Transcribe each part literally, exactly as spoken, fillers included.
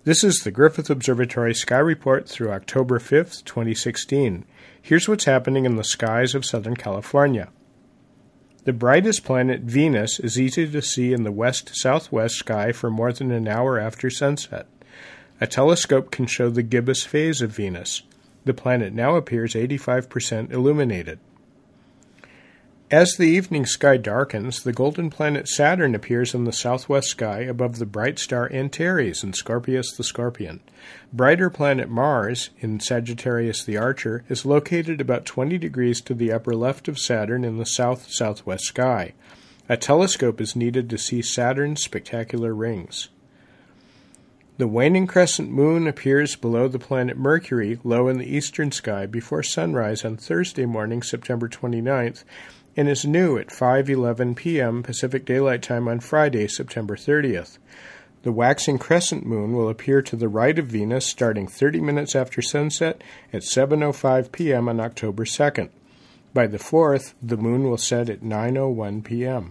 This is the Griffith Observatory Sky Report through October fifth, twenty sixteen. Here's what's happening in the skies of Southern California. The brightest planet, Venus, is easy to see in the west-southwest sky for more than an hour after sunset. A telescope can show the gibbous phase of Venus. The planet now appears eighty-five percent illuminated. As the evening sky darkens, the golden planet Saturn appears in the southwest sky above the bright star Antares in Scorpius the Scorpion. Brighter planet Mars, in Sagittarius the Archer, is located about twenty degrees to the upper left of Saturn in the south-southwest sky. A telescope is needed to see Saturn's spectacular rings. The waning crescent moon appears below the planet Mercury, low in the eastern sky, before sunrise on Thursday morning, September twenty-ninth, and is new at five eleven p.m. Pacific Daylight Time on Friday, September thirtieth. The waxing crescent moon will appear to the right of Venus starting thirty minutes after sunset at seven oh five p.m. on October second. By the fourth, the moon will set at nine oh one p.m.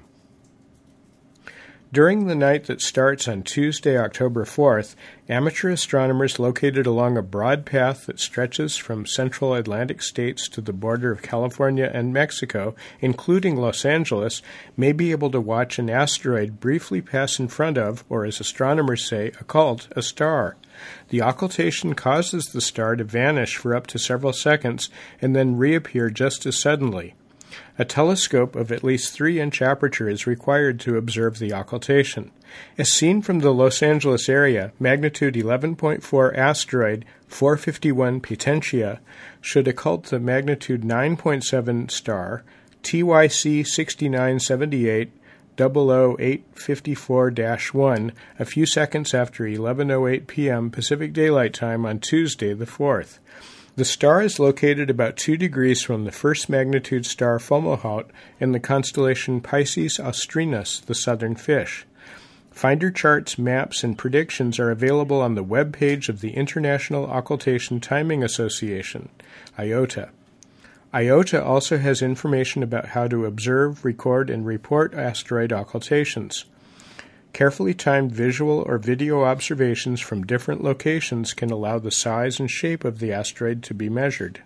During the night that starts on Tuesday, October fourth, amateur astronomers located along a broad path that stretches from central Atlantic states to the border of California and Mexico, including Los Angeles, may be able to watch an asteroid briefly pass in front of, or as astronomers say, occult, a star. The occultation causes the star to vanish for up to several seconds and then reappear just as suddenly. A telescope of at least three inch aperture is required to observe the occultation. As seen from the Los Angeles area, magnitude eleven point four asteroid four fifty-one Potentia should occult the magnitude nine point seven star T Y C sixty-nine seventy-eight zero zero eight fifty-four dash one a few seconds after eleven oh eight p.m. Pacific Daylight Time on Tuesday the fourth. The star is located about two degrees from the first magnitude star Fomalhaut in the constellation Pisces Austrinus, the southern fish. Finder charts, maps, and predictions are available on the web page of the International Occultation Timing Association, I O T A. I O T A also has information about how to observe, record, and report asteroid occultations. Carefully timed visual or video observations from different locations can allow the size and shape of the asteroid to be measured.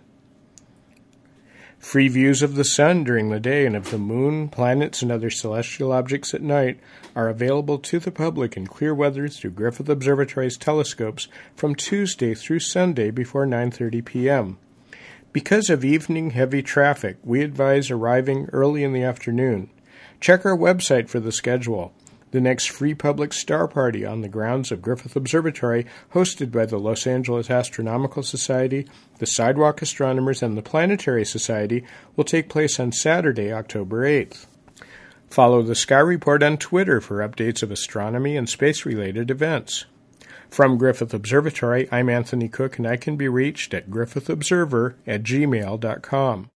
Free views of the sun during the day and of the moon, planets, and other celestial objects at night are available to the public in clear weather through Griffith Observatory's telescopes from Tuesday through Sunday before nine thirty p.m. Because of evening heavy traffic, we advise arriving early in the afternoon. Check our website for the schedule. The next free public star party on the grounds of Griffith Observatory, hosted by the Los Angeles Astronomical Society, the Sidewalk Astronomers, and the Planetary Society, will take place on Saturday, October eighth. Follow the Sky Report on Twitter for updates of astronomy and space-related events. From Griffith Observatory, I'm Anthony Cook, and I can be reached at griffith observer at gmail dot com.